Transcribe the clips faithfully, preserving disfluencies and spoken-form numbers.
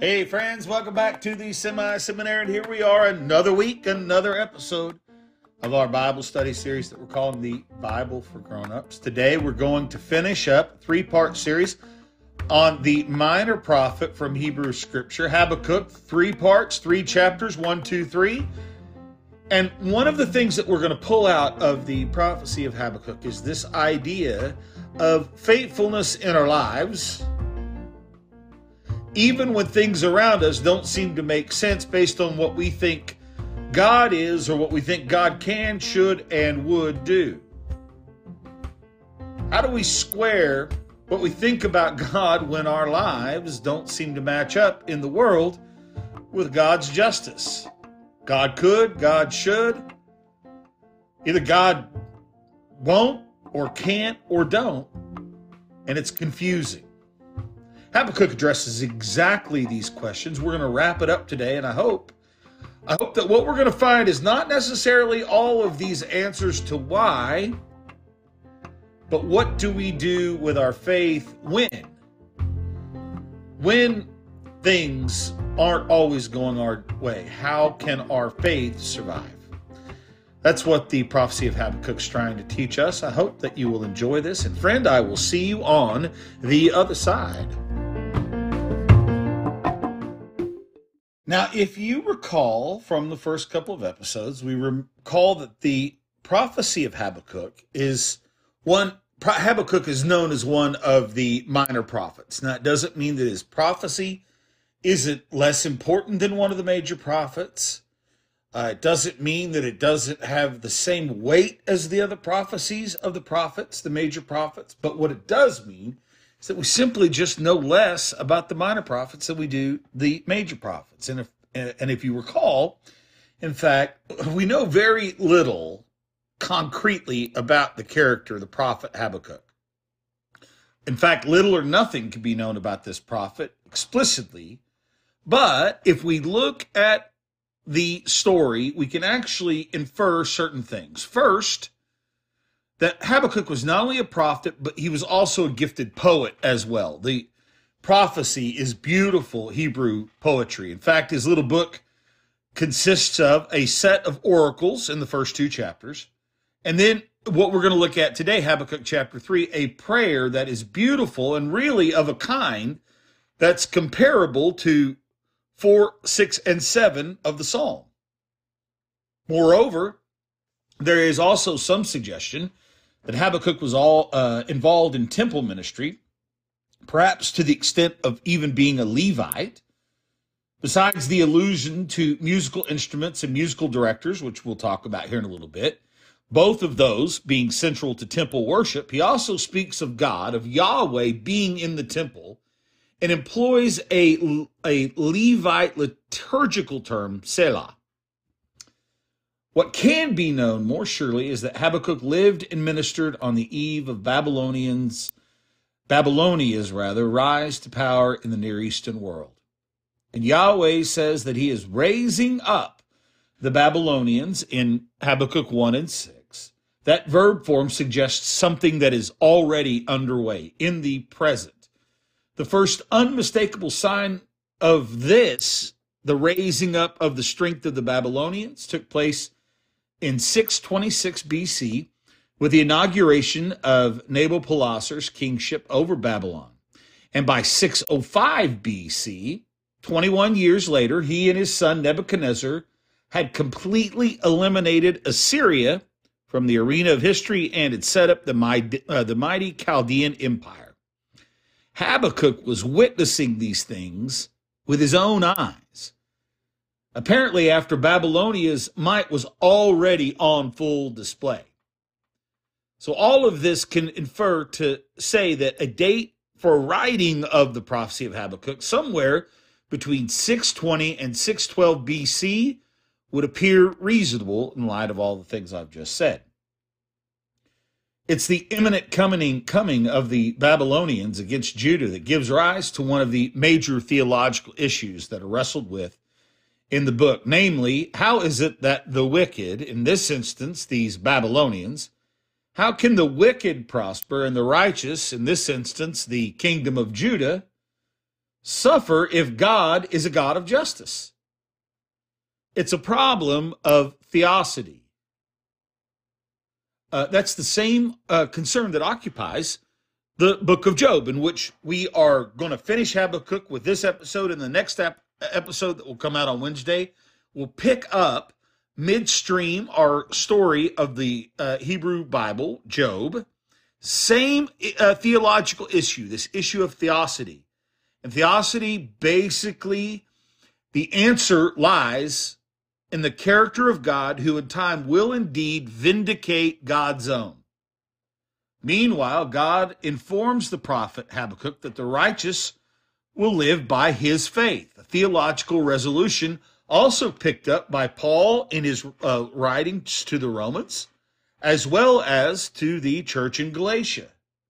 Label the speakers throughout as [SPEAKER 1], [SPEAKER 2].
[SPEAKER 1] Hey friends, welcome back to the Semi-Seminary. Here we are, another week, another episode of our Bible study series that we're calling the Bible for Grown-Ups. Today we're going to finish up a three-part series on the minor prophet from Hebrew Scripture, Habakkuk. Three parts, three chapters, one, two, three. And one of the things that we're going to pull out of the prophecy of Habakkuk is this idea of faithfulness in our lives, even when things around us don't seem to make sense based on what we think God is or what we think God can, should, and would do. How do we square what we think about God when our lives don't seem to match up in the world with God's justice? God could, God should. Either God won't or can't or don't, and it's confusing. Habakkuk addresses exactly these questions. We're going to wrap it up today, and I hope, I hope that what we're going to find is not necessarily all of these answers to why, but what do we do with our faith when? When things aren't always going our way, how can our faith survive? That's what the prophecy of Habakkuk's trying to teach us. I hope that you will enjoy this, and friend, I will see you on the other side. Now, if you recall from the first couple of episodes, we recall that the prophecy of Habakkuk is one, Habakkuk is known as one of the minor prophets. Now, it doesn't mean that his prophecy isn't less important than one of the major prophets. Uh, it doesn't mean that it doesn't have the same weight as the other prophecies of the prophets, the major prophets. But what it does mean is that we simply just know less about the minor prophets than we do the major prophets. And if, and if you recall, in fact, we know very little concretely about the character of the prophet Habakkuk. In fact, little or nothing can be known about this prophet explicitly. But if we look at the story, we can actually infer certain things. First, that Habakkuk was not only a prophet, but he was also a gifted poet as well. The prophecy is beautiful Hebrew poetry. In fact, his little book consists of a set of oracles in the first two chapters. And then what we're going to look at today, Habakkuk chapter three, a prayer that is beautiful and really of a kind that's comparable to four, six, and seven of the Psalm. Moreover, there is also some suggestion that Habakkuk was all uh, involved in temple ministry, perhaps to the extent of even being a Levite. Besides the allusion to musical instruments and musical directors, which we'll talk about here in a little bit, both of those being central to temple worship, he also speaks of God, of Yahweh being in the temple, and employs a, a Levite liturgical term, Selah. What can be known more surely is that Habakkuk lived and ministered on the eve of Babylonians, Babylonia's rather, rise to power in the Near Eastern world. And Yahweh says that he is raising up the Babylonians in Habakkuk one and six. That verb form suggests something that is already underway in the present. The first unmistakable sign of this, the raising up of the strength of the Babylonians, took place in six twenty-six B C with the inauguration of Nabopolassar's kingship over Babylon. And by six oh five B C, twenty-one years later, he and his son Nebuchadnezzar had completely eliminated Assyria from the arena of history and had set up the mighty, uh, the mighty Chaldean Empire. Habakkuk was witnessing these things with his own eyes. Apparently, after Babylonia's might was already on full display. So all of this can infer to say that a date for writing of the prophecy of Habakkuk, somewhere between six twenty and six twelve B C, would appear reasonable in light of all the things I've just said. It's the imminent coming, coming of the Babylonians against Judah that gives rise to one of the major theological issues that are wrestled with in the book. Namely, how is it that the wicked, in this instance, these Babylonians, how can the wicked prosper and the righteous, in this instance, the kingdom of Judah, suffer if God is a God of justice? It's a problem of theosity. Uh, that's the same uh, concern that occupies the book of Job, in which we are going to finish Habakkuk with this episode, and the next ep- episode that will come out on Wednesday will pick up midstream our story of the uh, Hebrew Bible, Job. Same uh, theological issue, this issue of theosity. And theosity, basically, the answer lies in the character of God, who in time will indeed vindicate God's own. Meanwhile, God informs the prophet Habakkuk that the righteous will live by his faith, a theological resolution also picked up by Paul in his uh, writings to the Romans, as well as to the church in Galatia.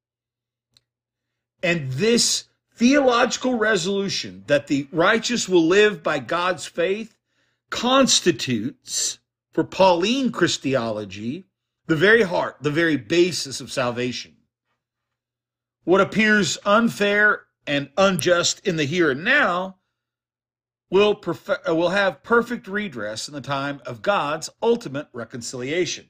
[SPEAKER 1] And this theological resolution that the righteous will live by God's faith constitutes, for Pauline Christology, the very heart, the very basis of salvation. What appears unfair and unjust in the here and now will, perfe- will have perfect redress in the time of God's ultimate reconciliation.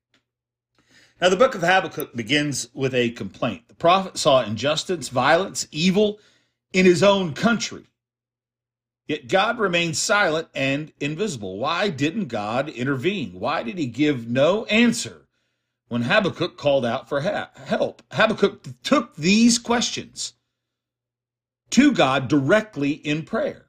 [SPEAKER 1] Now, the book of Habakkuk begins with a complaint. The prophet saw injustice, violence, evil in his own country. Yet God remained silent and invisible. Why didn't God intervene? Why did he give no answer when Habakkuk called out for help? Habakkuk took these questions to God directly in prayer.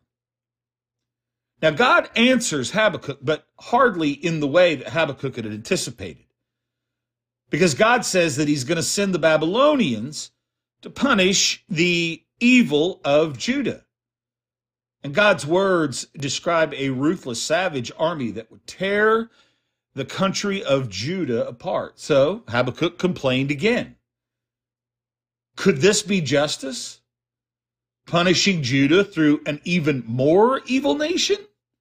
[SPEAKER 1] Now, God answers Habakkuk, but hardly in the way that Habakkuk had anticipated. Because God says that he's going to send the Babylonians to punish the evil of Judah. And God's words describe a ruthless, savage army that would tear the country of Judah apart. So Habakkuk complained again. Could this be justice? Punishing Judah through an even more evil nation?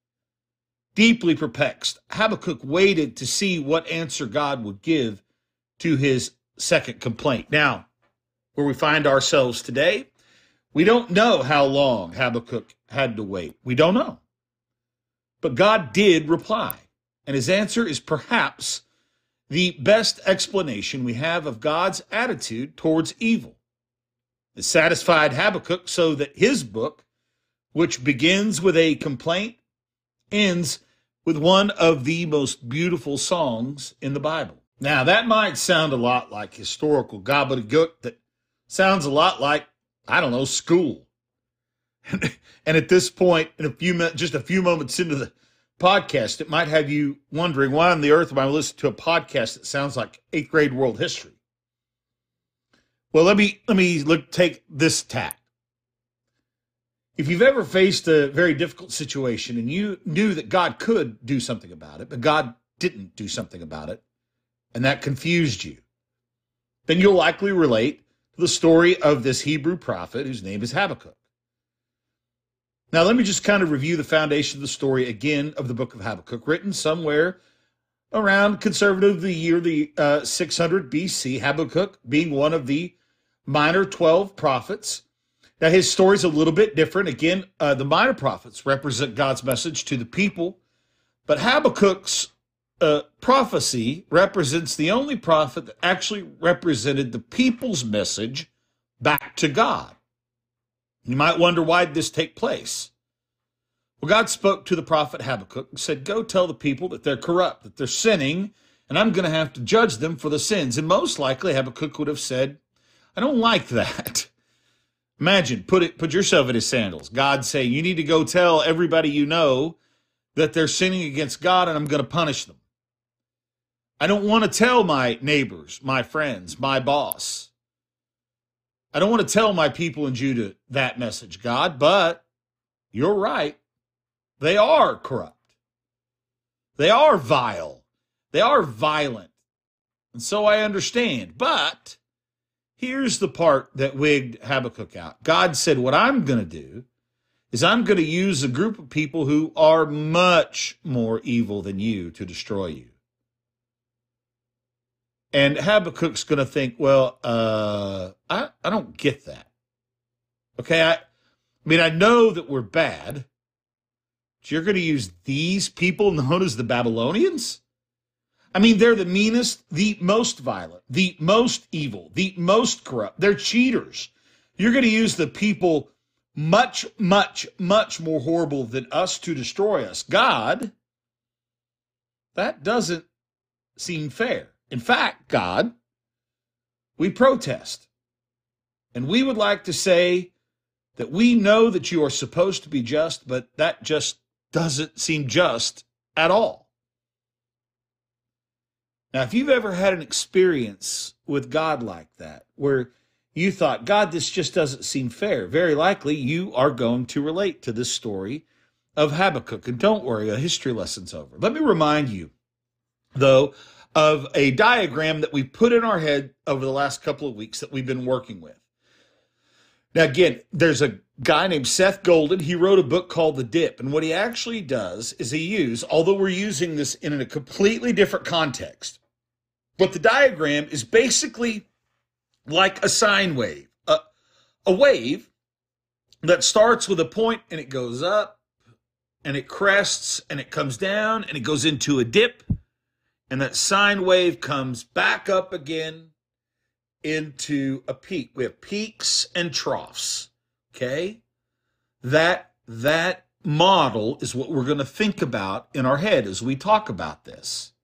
[SPEAKER 1] Deeply perplexed, Habakkuk waited to see what answer God would give to his second complaint. Now, where we find ourselves today, we don't know how long Habakkuk had to wait. We don't know. But God did reply, and his answer is perhaps the best explanation we have of God's attitude towards evil. It satisfied Habakkuk so that his book, which begins with a complaint, ends with one of the most beautiful songs in the Bible. Now, that might sound a lot like historical gobbledygook that sounds a lot like, I don't know, school. And at this point, in a few minutes, just a few moments into the podcast, it might have you wondering, why on the earth am I listening to a podcast that sounds like eighth grade world history? Well, let me let me look, take this tack. If you've ever faced a very difficult situation and you knew that God could do something about it, but God didn't do something about it, and that confused you, then you'll likely relate to the story of this Hebrew prophet whose name is Habakkuk. Now, let me just kind of review the foundation of the story again of the book of Habakkuk, written somewhere around conservative the year the uh, six hundred B C, Habakkuk being one of the minor twelve prophets. Now, his story is a little bit different. Again, uh, the minor prophets represent God's message to the people, but Habakkuk's uh, prophecy represents the only prophet that actually represented the people's message back to God. You might wonder, why did this take place? Well, God spoke to the prophet Habakkuk and said, go tell the people that they're corrupt, that they're sinning, and I'm going to have to judge them for the sins. And most likely Habakkuk would have said, I don't like that. Imagine, put it, put yourself in his sandals. God saying, you need to go tell everybody you know that they're sinning against God and I'm going to punish them. I don't want to tell my neighbors, my friends, my boss. I don't want to tell my people in Judah that message, God, but you're right. They are corrupt. They are vile. They are violent. And so I understand. But here's the part that wigged Habakkuk out. God said, what I'm going to do is I'm going to use a group of people who are much more evil than you to destroy you. And Habakkuk's going to think, well, uh, I, I don't get that. Okay, I, I mean, I know that we're bad, but you're going to use these people known as the Babylonians? I mean, they're the meanest, the most violent, the most evil, the most corrupt. They're cheaters. You're going to use the people much, much, much more horrible than us to destroy us. God, that doesn't seem fair. In fact, God, we protest. And we would like to say that we know that you are supposed to be just, but that just doesn't seem just at all. Now, if you've ever had an experience with God like that, where you thought, God, this just doesn't seem fair, very likely you are going to relate to this story of Habakkuk. And don't worry, a history lesson's over. Let me remind you, though, of a diagram that we put in our head over the last couple of weeks that we've been working with. Now, again, there's a guy named Seth Golden. He wrote a book called The Dip. And what he actually does is he uses, although we're using this in a completely different context, but the diagram is basically like a sine wave, a, a wave that starts with a point and it goes up and it crests and it comes down and it goes into a dip. And that sine wave comes back up again into a peak. We have peaks and troughs, okay? That, that model is what we're going to think about in our head as we talk about this.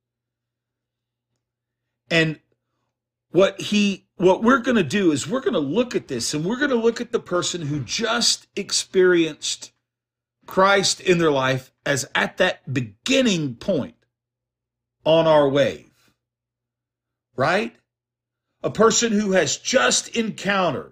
[SPEAKER 1] And what he, what we're going to do is we're going to look at this and we're going to look at the person who just experienced Christ in their life as at that beginning point on our wave, right? A person who has just encountered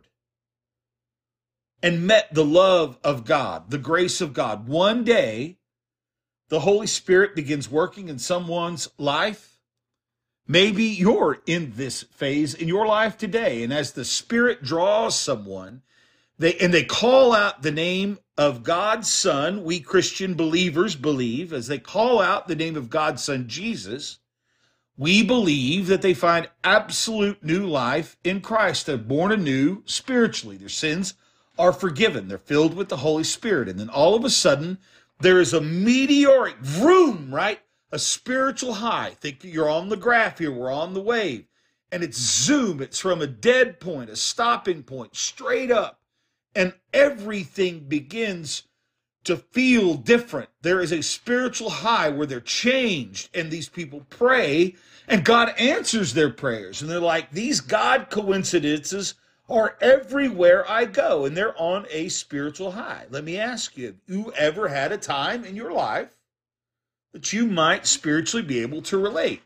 [SPEAKER 1] and met the love of God, the grace of God. One day, the Holy Spirit begins working in someone's life. Maybe you're in this phase in your life today. And as the Spirit draws someone, they and they call out the name of God's Son, we Christian believers believe, as they call out the name of God's Son, Jesus, we believe that they find absolute new life in Christ. They're born anew spiritually. Their sins are forgiven. They're filled with the Holy Spirit. And then all of a sudden, there is a meteoric vroom, right? A spiritual high. Think you're on the graph here. We're on the wave. And it's zoom. It's from a dead point, a stopping point, straight up. And everything begins to feel different. There is a spiritual high where they're changed, and these people pray, and God answers their prayers. And they're like, these God coincidences are everywhere I go, and they're on a spiritual high. Let me ask you, have you ever had a time in your life that you might spiritually be able to relate?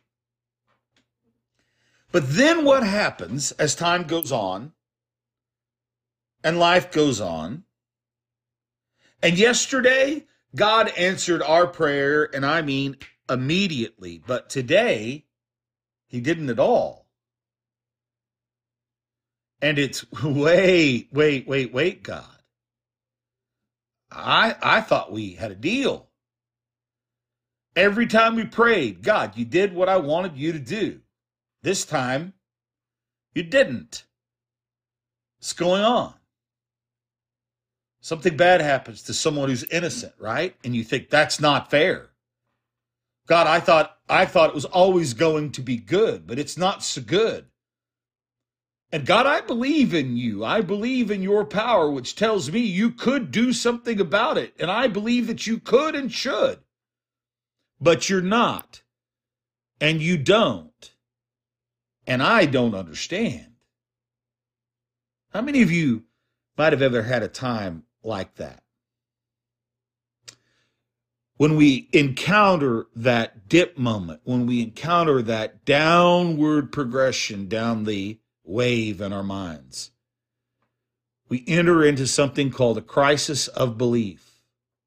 [SPEAKER 1] But then what happens as time goes on and life goes on? And yesterday, God answered our prayer, and I mean immediately. But today, he didn't at all. And it's, wait, wait, wait, wait, God. I, I thought we had a deal. Every time we prayed, God, you did what I wanted you to do. This time, you didn't. What's going on? Something bad happens to someone who's innocent, right? And you think that's not fair. God, I thought I thought it was always going to be good, but it's not so good. And God, I believe in you. I believe in your power, which tells me you could do something about it. And I believe that you could and should. But you're not. And you don't. And I don't understand. How many of you might have ever had a time like that? When we encounter that dip moment, when we encounter that downward progression down the wave in our minds, we enter into something called a crisis of belief.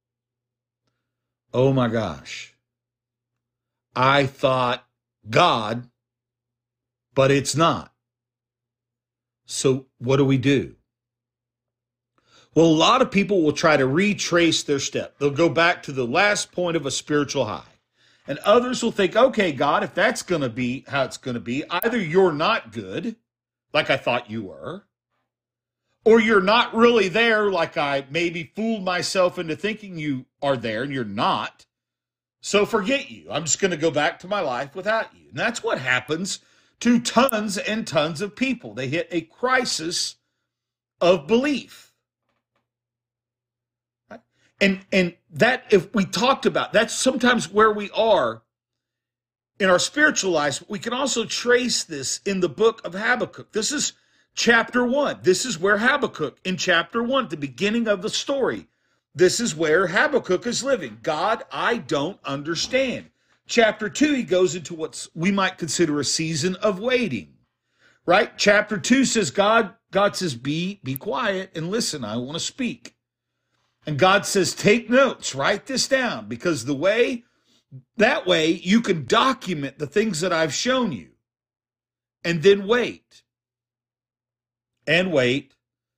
[SPEAKER 1] Oh my gosh. I thought God, but it's not. So what do we do? Well, a lot of people will try to retrace their step. They'll go back to the last point of a spiritual high. And others will think, okay, God, if that's going to be how it's going to be, either you're not good, like I thought you were, or you're not really there like I maybe fooled myself into thinking you are there and you're not. So forget you. I'm just going to go back to my life without you. And that's what happens to tons and tons of people. They hit a crisis of belief. Right? And, and that, if we talked about, that's sometimes where we are in our spiritual lives. We can also trace this in the book of Habakkuk. This is chapter one. This is where Habakkuk, in chapter one, the beginning of the story, this is where Habakkuk is living. God, I don't understand. Chapter two, he goes into what we might consider a season of waiting, right? Chapter two says, God, God says, be, be quiet and listen. I want to speak. And God says, take notes, write this down, because the way, that way you can document the things that I've shown you. And then wait. And wait.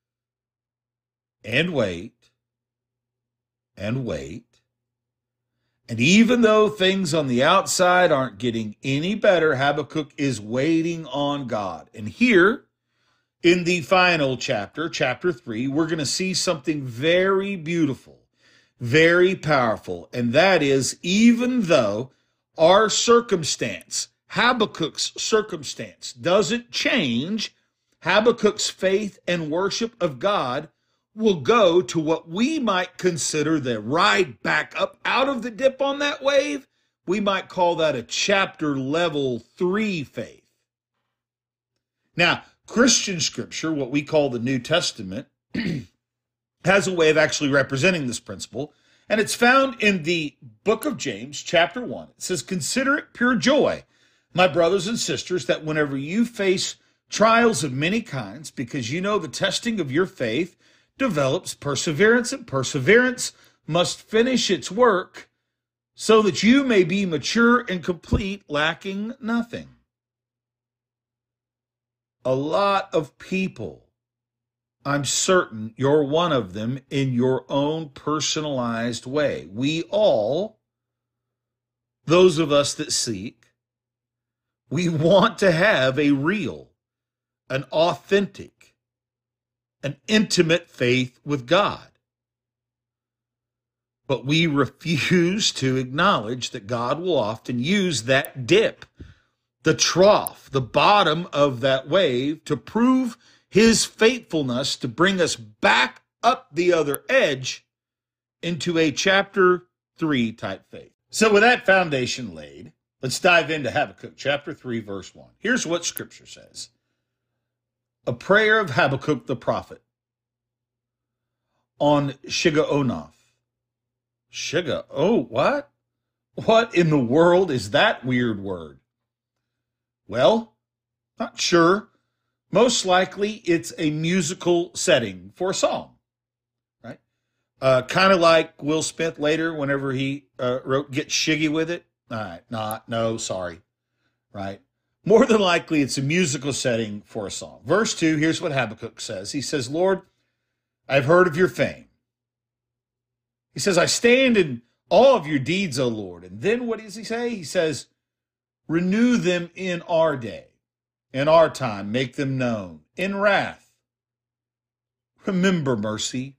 [SPEAKER 1] And wait. And wait. And even though things on the outside aren't getting any better, Habakkuk is waiting on God. And here, in the final chapter, chapter three, we're going to see something very beautiful, very powerful. And that is, even though our circumstance, Habakkuk's circumstance, doesn't change, Habakkuk's faith and worship of God will go to what we might consider the ride back up out of the dip on that wave. We might call that a chapter level three faith. Now, Christian scripture, what we call the New Testament, has a way of actually representing this principle, and it's found in the book of James, chapter one. It says, consider it pure joy, my brothers and sisters, that whenever you face trials of many kinds, because you know the testing of your faith develops perseverance, and perseverance must finish its work so that you may be mature and complete, lacking nothing. A lot of people, I'm certain you're one of them in your own personalized way. We all, those of us that seek, we want to have a real, an authentic, an intimate faith with God. But we refuse to acknowledge that God will often use that dip, the trough, the bottom of that wave, to prove his faithfulness, to bring us back up the other edge into a chapter three type faith. So with that foundation laid, let's dive into Habakkuk chapter three, verse one. Here's what scripture says. A prayer of Habakkuk the prophet on Shigionoth. Shiga, oh, what? What in the world is that weird word? Well, not sure. Most likely it's a musical setting for a song, right? Uh, kind of like Will Smith later, whenever he uh, wrote Get Shiggy With It. All right, not, no, sorry, right? More than likely, it's a musical setting for a song. Verse two, here's what Habakkuk says. He says, Lord, I've heard of your fame. He says, I stand in awe of your deeds, O Lord. And then what does he say? He says, renew them in our day, in our time, make them known. In wrath, remember mercy.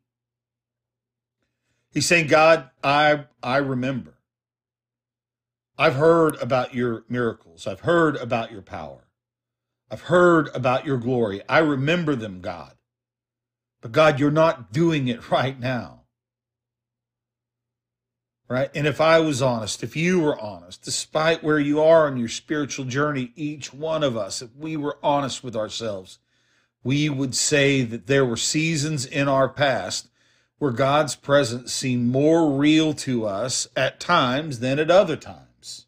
[SPEAKER 1] He's saying, God, I, I remember. I've heard about your miracles. I've heard about your power. I've heard about your glory. I remember them, God. But God, you're not doing it right now. Right? And if I was honest, if you were honest, despite where you are on your spiritual journey, each one of us, if we were honest with ourselves, we would say that there were seasons in our past where God's presence seemed more real to us at times than at other times.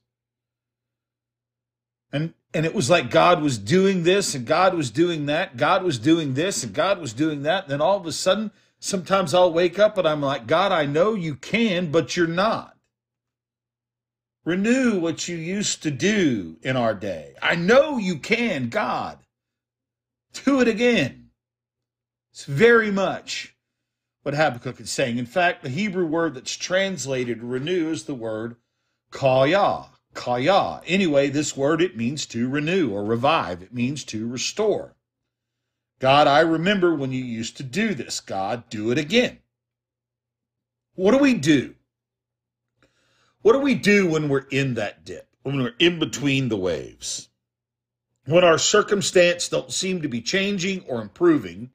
[SPEAKER 1] And and it was like God was doing this and God was doing that. God was doing this and God was doing that. And then all of a sudden, sometimes I'll wake up and I'm like, God, I know you can, but you're not. Renew what you used to do in our day. I know you can, God. Do it again. It's very much what Habakkuk is saying. In fact, the Hebrew word that's translated renew is the word kaya. Kaya. Anyway, this word, it means to renew or revive. It means to restore. God, I remember when you used to do this. God, do it again. What do we do? What do we do when we're in that dip, when we're in between the waves? When our circumstance don't seem to be changing or improving,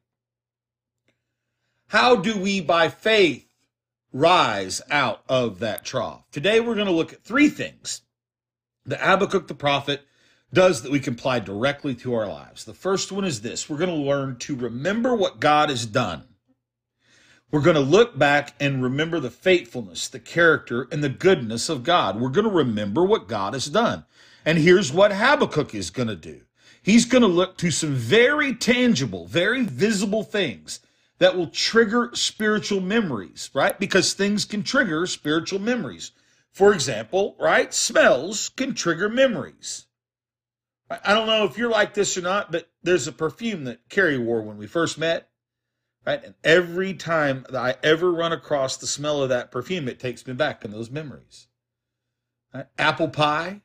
[SPEAKER 1] how do we, by faith, rise out of that trough? Today, we're going to look at three things that Habakkuk the prophet does that we can apply directly to our lives. The first one is this. We're going to learn to remember what God has done. We're going to look back and remember the faithfulness, the character, and the goodness of God. We're going to remember what God has done. And here's what Habakkuk is going to do. He's going to look to some very tangible, very visible things that will trigger spiritual memories, right? Because things can trigger spiritual memories. For example, right? Smells can trigger memories. I don't know if you're like this or not, but there's a perfume that Carrie wore when we first met, right? And every time that I ever run across the smell of that perfume, it takes me back in those memories. Right? Apple pie.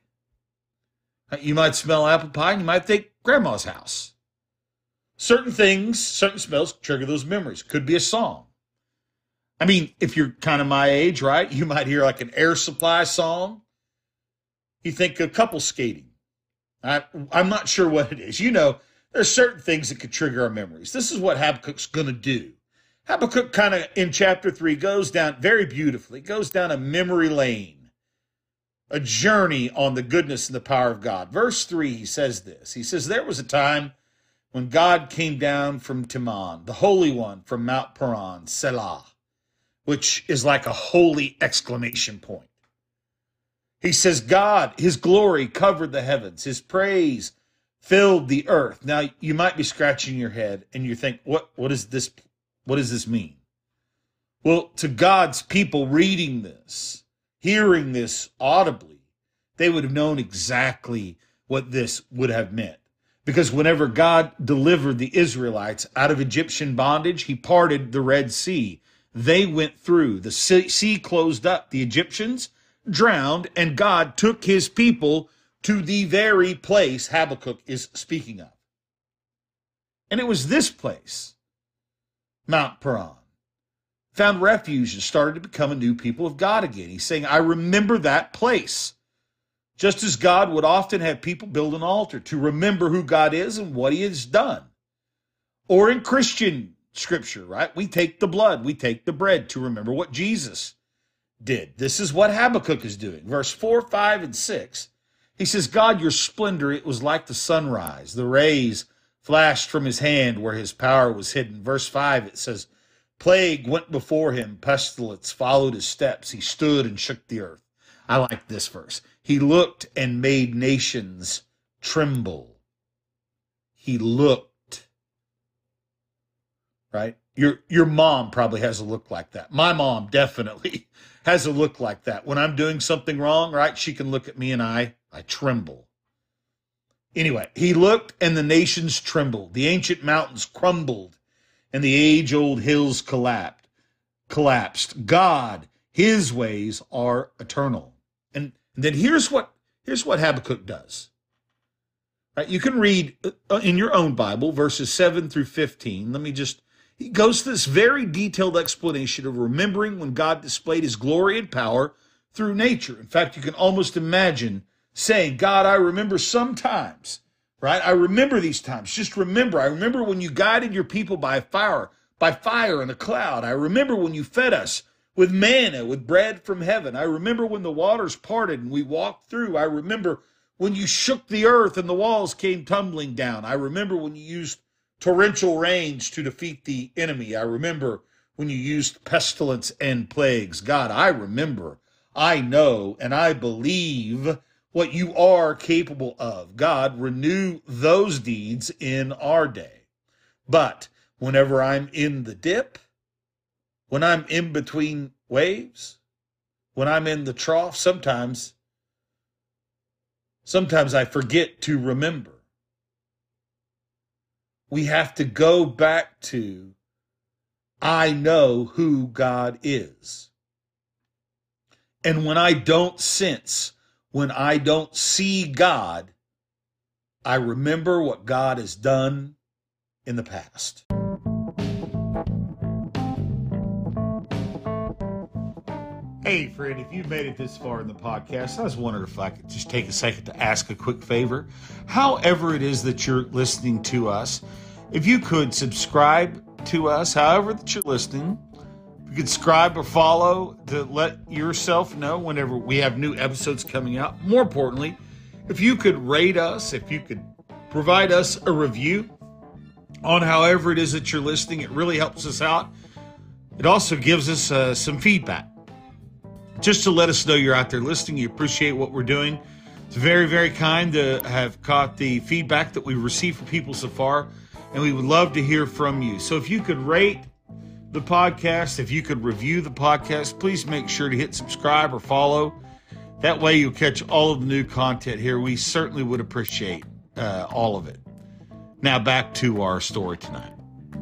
[SPEAKER 1] You might smell apple pie and you might think grandma's house. Certain things, certain smells trigger those memories. Could be a song. I mean, if you're kind of my age, right, you might hear like an Air Supply song. You think of couple skating. I, I'm not sure what it is. You know, there's certain things that could trigger our memories. This is what Habakkuk's going to do. Habakkuk kind of, in chapter three, goes down very beautifully, goes down a memory lane, a journey on the goodness and the power of God. Verse three, he says this. He says, there was a time when God came down from Teman, the Holy One from Mount Paran, Selah, which is like a holy exclamation point. He says, God, his glory covered the heavens. His praise filled the earth. Now, you might be scratching your head and you think, what, what is this? What does this mean? Well, to God's people reading this, hearing this audibly, they would have known exactly what this would have meant. Because whenever God delivered the Israelites out of Egyptian bondage, he parted the Red Sea. They went through. The sea closed up. The Egyptians drowned, and God took his people to the very place Habakkuk is speaking of. And it was this place, Mount Paran, found refuge and started to become a new people of God again. He's saying, I remember that place. Just as God would often have people build an altar to remember who God is and what he has done. Or in Christian scripture, right? We take the blood, we take the bread to remember what Jesus did. This is what Habakkuk is doing. Verse four, five, and six. He says, God, your splendor, it was like the sunrise. The rays flashed from his hand where his power was hidden. Verse five, it says, plague went before him, pestilence followed his steps. He stood and shook the earth. I like this verse. He looked and made nations tremble. He looked. Right? Your, your mom probably has a look like that. My mom definitely has a look like that. When I'm doing something wrong, right, she can look at me and I, I tremble. Anyway, he looked and the nations trembled. The ancient mountains crumbled and the age-old hills collapsed. Collapsed. God, his ways are eternal. And then here's what, here's what Habakkuk does. Right, you can read in your own Bible, verses seven through fifteen. Let me just, he goes to this very detailed explanation of remembering when God displayed his glory and power through nature. In fact, you can almost imagine saying, God, I remember sometimes, right? I remember these times. Just remember, I remember when you guided your people by fire, by fire and a cloud. I remember when you fed us with manna, with bread from heaven. I remember when the waters parted and we walked through. I remember when you shook the earth and the walls came tumbling down. I remember when you used torrential rains to defeat the enemy. I remember when you used pestilence and plagues. God, I remember, I know, and I believe what you are capable of. God, renew those deeds in our day. But whenever I'm in the dip, when I'm in between waves, when I'm in the trough, sometimes, sometimes I forget to remember. We have to go back to, I know who God is. And when I don't sense, when I don't see God, I remember what God has done in the past. Hey, friend, if you've made it this far in the podcast, I was wondering if I could just take a second to ask a quick favor. However it is that you're listening to us, if you could subscribe to us, however that you're listening, you could subscribe or follow to let yourself know whenever we have new episodes coming out. More importantly, if you could rate us, if you could provide us a review on however it is that you're listening, it really helps us out. It also gives us uh, some feedback, just to let us know you're out there listening. You appreciate what we're doing. It's very, very kind to have caught the feedback that we've received from people so far, and we would love to hear from you. So if you could rate the podcast, if you could review the podcast, please make sure to hit subscribe or follow. That way you'll catch all of the new content here. We certainly would appreciate uh, all of it. Now back to our story tonight.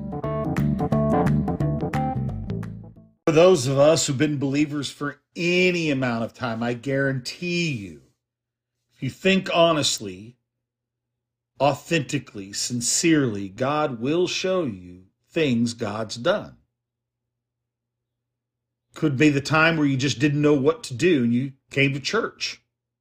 [SPEAKER 1] For those of us who've been believers for any amount of time, I guarantee you, if you think honestly, authentically, sincerely, God will show you things God's done. Could be the time where you just didn't know what to do and you came to church.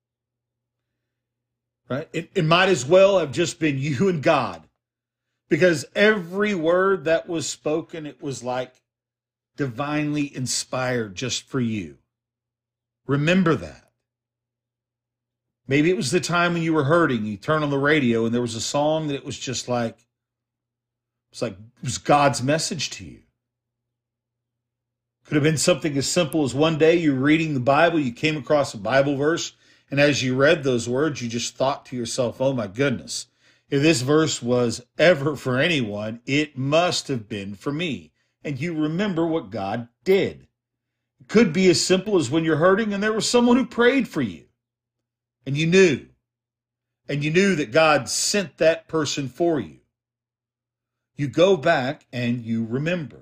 [SPEAKER 1] Right? It, it might as well have just been you and God, because every word that was spoken, it was like divinely inspired just for you. Remember that. Maybe it was the time when you were hurting, you turn on the radio and there was a song that it was just like, it's like it was God's message to you. Could have been something as simple as one day you're reading the Bible, you came across a Bible verse, and as you read those words, you just thought to yourself, oh my goodness, if this verse was ever for anyone, it must have been for me. And you remember what God did. It could be as simple as when you're hurting and there was someone who prayed for you. And you knew. And you knew that God sent that person for you. You go back and you remember.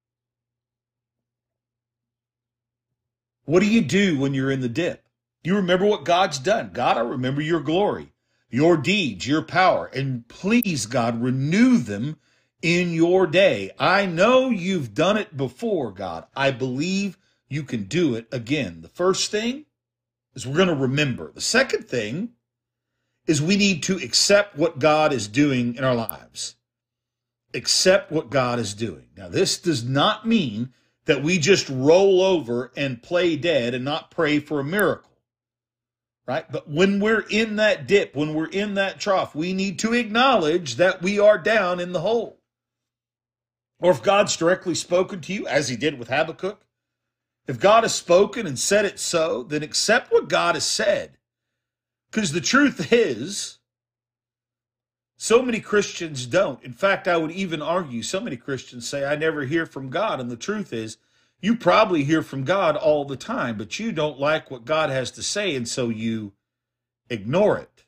[SPEAKER 1] What do you do when you're in the dip? You remember what God's done. God, I remember your glory, your deeds, your power. And please, God, renew them in your day. I know you've done it before, God. I believe you can do it again. The first thing is we're going to remember. The second thing is we need to accept what God is doing in our lives. Accept what God is doing. Now, this does not mean that we just roll over and play dead and not pray for a miracle. Right? But when we're in that dip, when we're in that trough, we need to acknowledge that we are down in the hole. Or if God's directly spoken to you, as he did with Habakkuk, if God has spoken and said it so, then accept what God has said. Because the truth is, so many Christians don't. In fact, I would even argue so many Christians say, I never hear from God. And the truth is, you probably hear from God all the time, but you don't like what God has to say, and so you ignore it.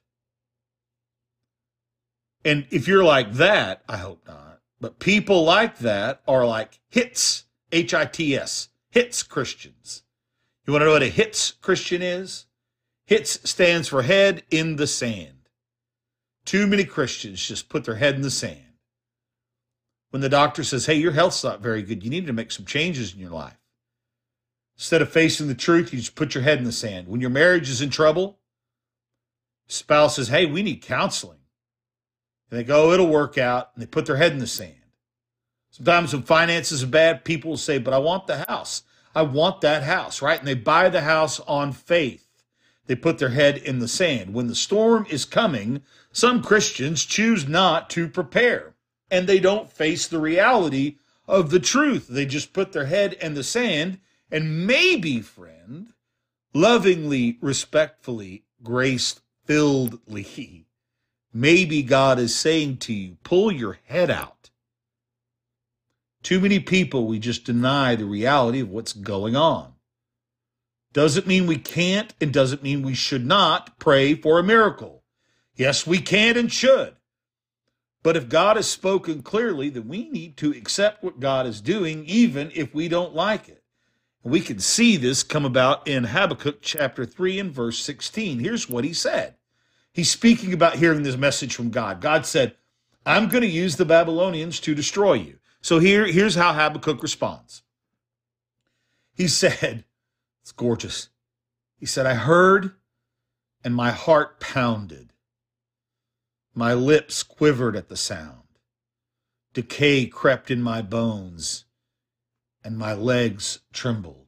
[SPEAKER 1] And if you're like that, I hope not. But people like that are like hits, H I T S, hits Christians. You want to know what a hits Christian is? Hits stands for head in the sand. Too many Christians just put their head in the sand. When the doctor says, hey, your health's not very good, you need to make some changes in your life. Instead of facing the truth, you just put your head in the sand. When your marriage is in trouble, spouse says, hey, we need counseling. And they go, it'll work out, and they put their head in the sand. Sometimes when finances are bad, people will say, but I want the house. I want that house, right? And they buy the house on faith. They put their head in the sand. When the storm is coming, some Christians choose not to prepare, and they don't face the reality of the truth. They just put their head in the sand, and maybe, friend, lovingly, respectfully, grace-filledly, maybe God is saying to you, pull your head out. Too many people, we just deny the reality of what's going on. Doesn't mean we can't, and doesn't mean we should not pray for a miracle. Yes, we can and should. But if God has spoken clearly, then we need to accept what God is doing, even if we don't like it. And we can see this come about in Habakkuk chapter three and verse sixteen. Here's what he said. He's speaking about hearing this message from God. God said, I'm going to use the Babylonians to destroy you. So here, here's how Habakkuk responds. He said, it's gorgeous. He said, I heard and my heart pounded. My lips quivered at the sound. Decay crept in my bones and my legs trembled.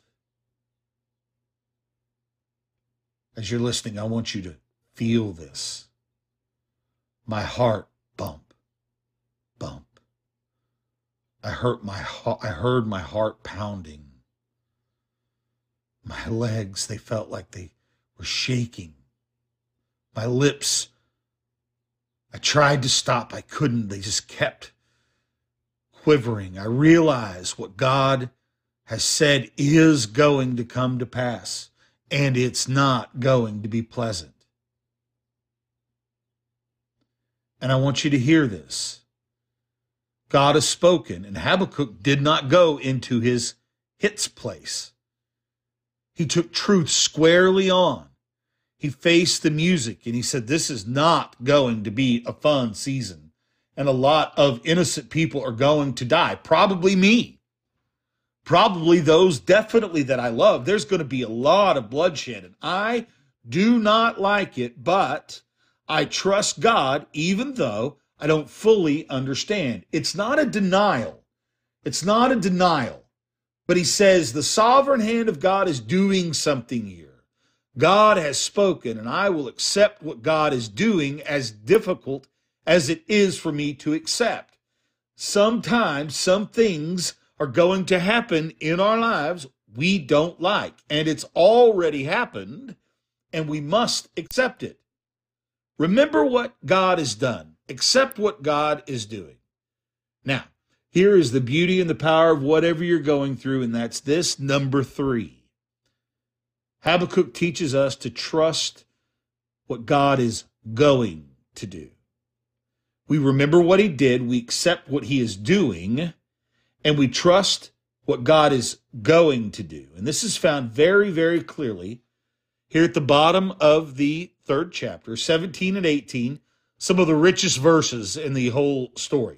[SPEAKER 1] As you're listening, I want you to feel this. My heart bump, bump. I heard my I heard my heart pounding. My legs, they felt like they were shaking. My lips, I tried to stop. I couldn't. They just kept quivering. I realized what God has said is going to come to pass, and it's not going to be pleasant. And I want you to hear this. God has spoken, and Habakkuk did not go into his hits place. He took truth squarely on. He faced the music, and he said, this is not going to be a fun season. And a lot of innocent people are going to die. Probably me. Probably those definitely that I love. There's going to be a lot of bloodshed, and I do not like it, but I trust God even though I don't fully understand. It's not a denial. It's not a denial. But he says the sovereign hand of God is doing something here. God has spoken, and I will accept what God is doing, as difficult as it is for me to accept. Sometimes some things are going to happen in our lives we don't like, and it's already happened, and we must accept it. Remember what God has done. Accept what God is doing. Now, here is the beauty and the power of whatever you're going through, and that's this, number three. Habakkuk teaches us to trust what God is going to do. We remember what he did, we accept what he is doing, and we trust what God is going to do. And this is found very, very clearly here at the bottom of the third chapter, seventeen and eighteen, some of the richest verses in the whole story.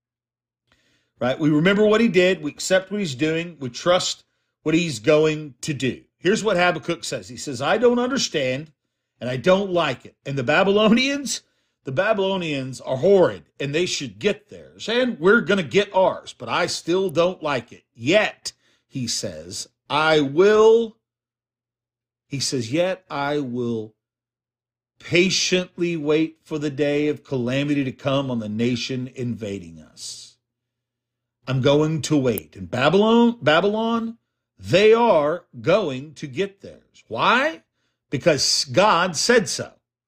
[SPEAKER 1] Right? We remember what he did, we accept what he's doing, we trust what he's going to do. Here's what Habakkuk says. He says, I don't understand and I don't like it. And the Babylonians, the Babylonians are horrid and they should get theirs. And we're going to get ours, but I still don't like it. Yet, he says, I will, he says, yet I will patiently wait for the day of calamity to come on the nation invading us. I'm going to wait. And Babylon, Babylon, they are going to get theirs. Why? Because God said so.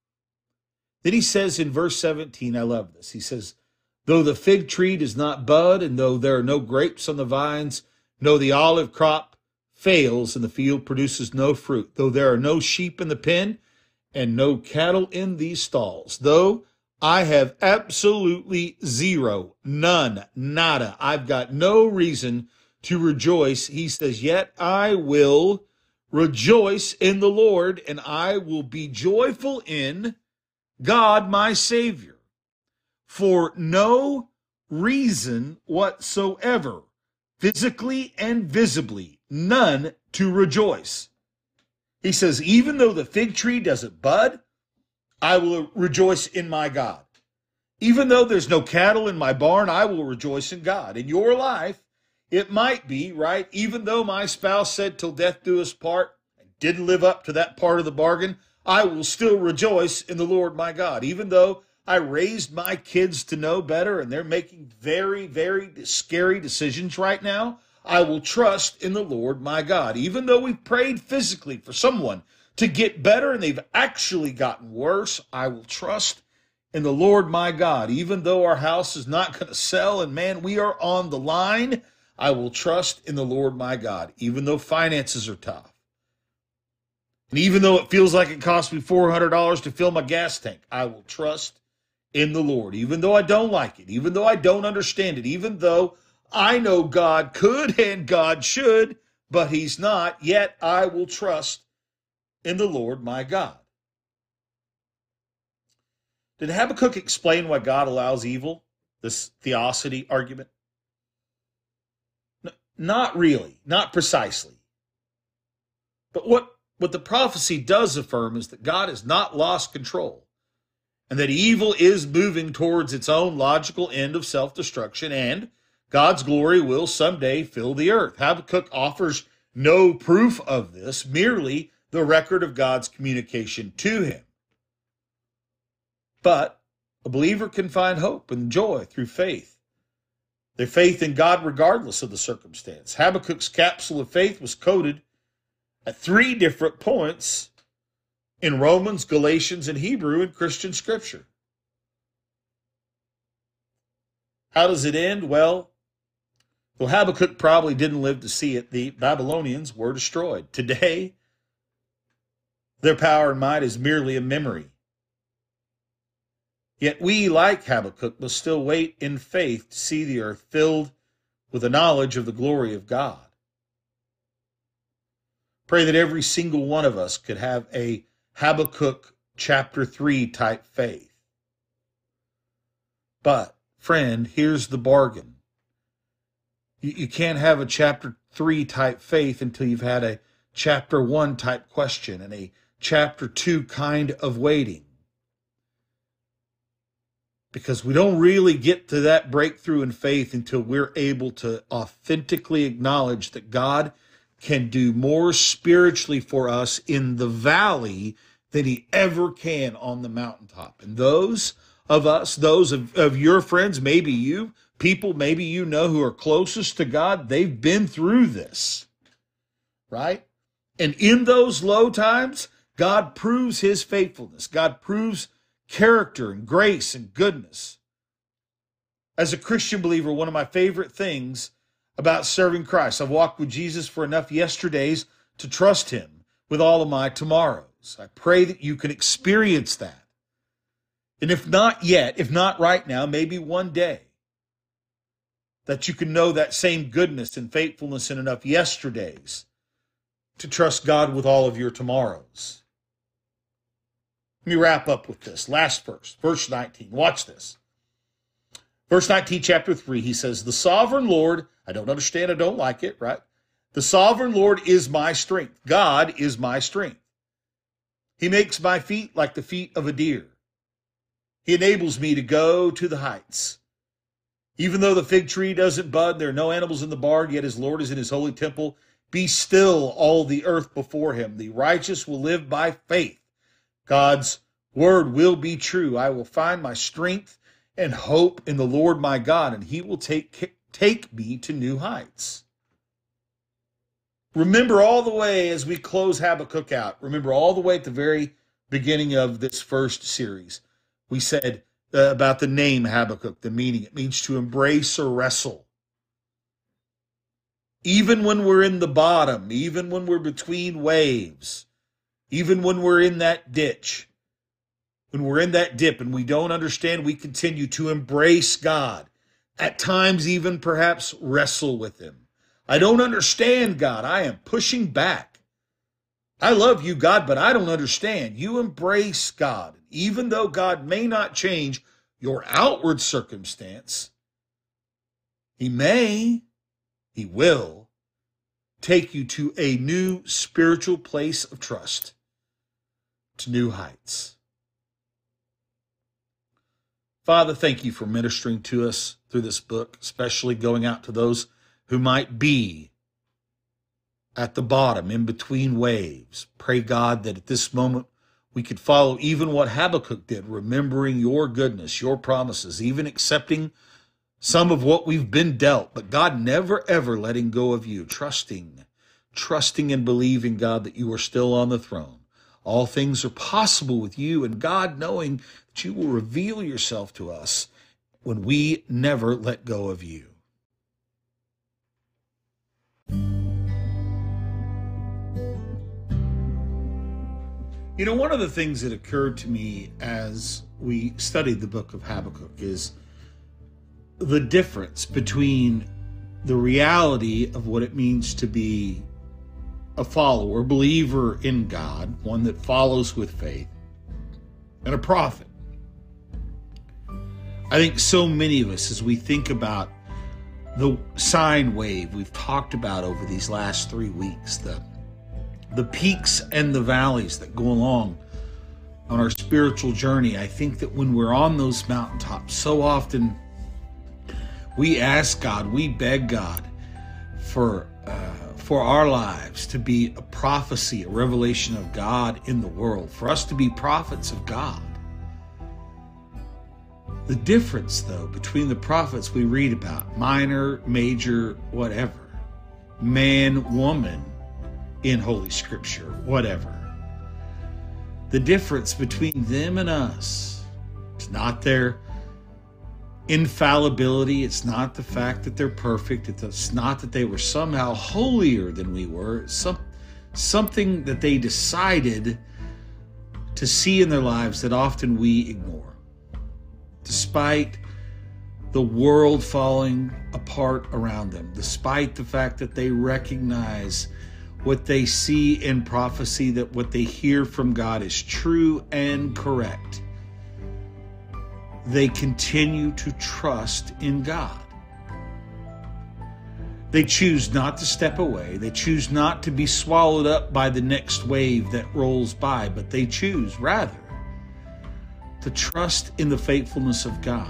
[SPEAKER 1] Then he says in verse seventeen, I love this. He says, though the fig tree does not bud, and though there are no grapes on the vines, no, the olive crop fails, and the field produces no fruit, though there are no sheep in the pen, and no cattle in these stalls, though I have absolutely zero, none, nada. I've got no reason to rejoice. He says, yet I will rejoice in the Lord, and I will be joyful in God, my Savior, for no reason whatsoever, physically and visibly, none to rejoice. He says, even though the fig tree doesn't bud, I will rejoice in my God. Even though there's no cattle in my barn, I will rejoice in God. In your life, it might be, right? Even though my spouse said till death do us part and didn't live up to that part of the bargain, I will still rejoice in the Lord my God. Even though I raised my kids to know better and they're making very, very scary decisions right now, I will trust in the Lord my God. Even though we've prayed physically for someone to get better and they've actually gotten worse, I will trust in the Lord my God. Even though our house is not going to sell and man, we are on the line, I will trust in the Lord my God. Even though finances are tough. And even though it feels like it cost me four hundred dollars to fill my gas tank, I will trust in the Lord. Even though I don't like it, even though I don't understand it, even though I know God could and God should, but he's not, yet I will trust in the Lord my God. Did Habakkuk explain why God allows evil? this theosity argument? No, not really, not precisely. But what, what the prophecy does affirm is that God has not lost control, and that evil is moving towards its own logical end of self-destruction, and God's glory will someday fill the earth. Habakkuk offers no proof of this, merely the record of God's communication to him. But a believer can find hope and joy through faith. Their faith in God regardless of the circumstance. Habakkuk's capsule of faith was coded at three different points in Romans, Galatians, and Hebrew in Christian scripture. How does it end? Well, though Habakkuk probably didn't live to see it, the Babylonians were destroyed. Today, their power and might is merely a memory. Yet we, like Habakkuk, must still wait in faith to see the earth filled with the knowledge of the glory of God. Pray that every single one of us could have a Habakkuk chapter three type faith. But, friend, here's the bargain. You, you can't have a chapter three type faith until you've had a chapter one type question and a chapter two kind of waiting. Because we don't really get to that breakthrough in faith until we're able to authentically acknowledge that God can do more spiritually for us in the valley than he ever can on the mountaintop. And those of us, those of, of your friends, maybe you, people maybe you know who are closest to God, they've been through this, right? And in those low times, God proves his faithfulness. God proves character and grace and goodness. As a Christian believer, one of my favorite things about serving Christ, I've walked with Jesus for enough yesterdays to trust him with all of my tomorrows. I pray that you can experience that. And if not yet, if not right now, maybe one day, that you can know that same goodness and faithfulness in enough yesterdays to trust God with all of your tomorrows. Let me wrap up with this. Last verse, verse nineteen. Watch this. Verse nineteen, chapter three, he says, the sovereign Lord, I don't understand, I don't like it, right? The sovereign Lord is my strength. God is my strength. He makes my feet like the feet of a deer. He enables me to go to the heights. Even though the fig tree doesn't bud, there are no animals in the barn, yet his Lord is in his holy temple. Be still, all the earth before him. The righteous will live by faith. God's word will be true. I will find my strength and hope in the Lord my God, and he will take, take me to new heights. Remember all the way as we close Habakkuk out, remember all the way at the very beginning of this first series, we said uh, about the name Habakkuk, the meaning. It means to embrace or wrestle. Even when we're in the bottom, even when we're between waves, even when we're in that ditch, when we're in that dip and we don't understand, we continue to embrace God. At times even perhaps wrestle with him. I don't understand, God. I am pushing back. I love you, God, but I don't understand. You embrace God. Even though God may not change your outward circumstance, he may, he will, take you to a new spiritual place of trust, to new heights. Father, thank you for ministering to us through this book, especially going out to those who might be at the bottom, in between waves. Pray, God, that at this moment we could follow even what Habakkuk did, remembering your goodness, your promises, even accepting some of what we've been dealt, but God, never ever letting go of you, trusting, trusting and believing, God, that you are still on the throne. All things are possible with you, and God, knowing that you will reveal yourself to us when we never let go of you. You know, one of the things that occurred to me as we studied the book of Habakkuk is the difference between the reality of what it means to be a follower, believer in God, one that follows with faith, and a prophet. I think so many of us, as we think about the sine wave we've talked about over these last three weeks, the, the peaks and the valleys that go along on our spiritual journey, I think that when we're on those mountaintops, so often we ask God, we beg God for uh, for our lives to be a prophecy, a revelation of God in the world, for us to be prophets of God. The difference, though, between the prophets we read about, minor, major, whatever, man, woman in Holy Scripture, whatever, the difference between them and us is not their infallibility. It's not the fact that they're perfect. It's not that they were somehow holier than we were. It's some, something that they decided to see in their lives that often we ignore. Despite the world falling apart around them, despite the fact that they recognize what they see in prophecy, that what they hear from God is true and correct, they continue to trust in God. They choose not to step away. They choose not to be swallowed up by the next wave that rolls by, but they choose rather to trust in the faithfulness of God.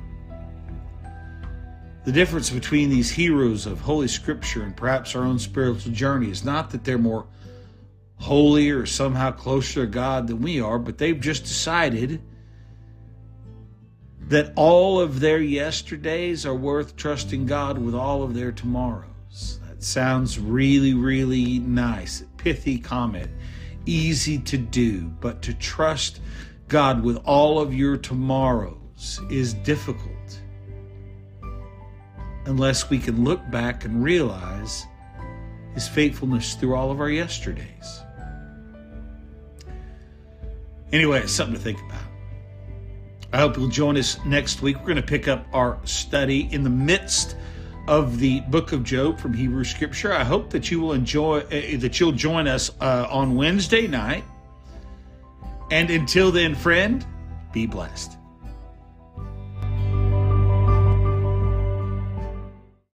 [SPEAKER 1] The difference between these heroes of Holy Scripture and perhaps our own spiritual journey is not that they're more holy or somehow closer to God than we are, but they've just decided that all of their yesterdays are worth trusting God with all of their tomorrows. That sounds really, really nice. Pithy comment. Easy to do, but to trust God with all of your tomorrows is difficult unless we can look back and realize His faithfulness through all of our yesterdays. Anyway, it's something to think about. I hope you'll join us next week. We're going to pick up our study in the midst of the book of Job from Hebrew Scripture. I hope that you will enjoy, uh, that you'll join us uh, on Wednesday night. And until then, friend, be blessed.